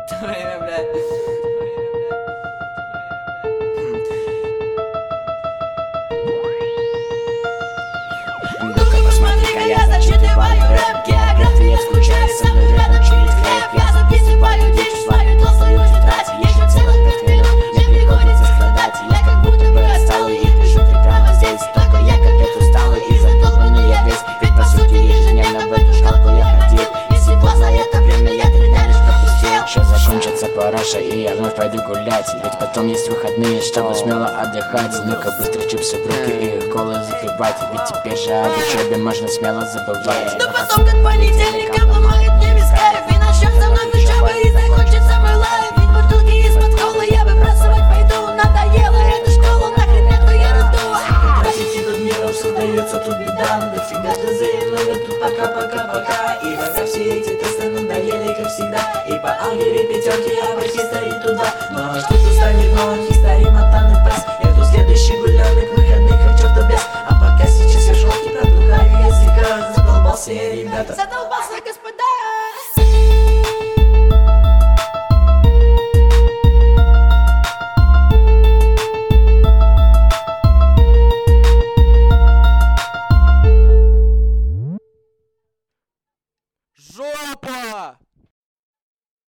Время, блядь. Ну-ка посмотри-ка, я зачитываю рэп, география скучает со мной рядом через хлеб. Я записываю дичь, свою толстую тетрадь. Еще целых 5 минут мне приходится страдать. Я как будто бы отсталый и пишу ты прямо здесь. Только я капец усталый и задолбанный я весь. Ведь по сути ежедневно в эту школку я ходил. Если бы за это время я 3 дня пропустил. Сейчас закончится параша и я вновь пойду гулять. Ведь потом есть выходные, чтобы смело отдыхать. Ну-ка быстро чипсы в руки и колы запивать. Ведь теперь же об учебе можно смело забывать. Но потом как понедельник обломает мне весь кайф. И начнет со мной учеба и закончится мой лайф. Ведь бутылки из-под колы я выбрасывать пойду. Надоела эта школа, нахрен эту ерунду. Тратить этот миром создается тут беда. Дофига ДЗ, много тут пока-пока-пока. И пока все эти тесты надоели, как всегда. И по алгебре пятерки я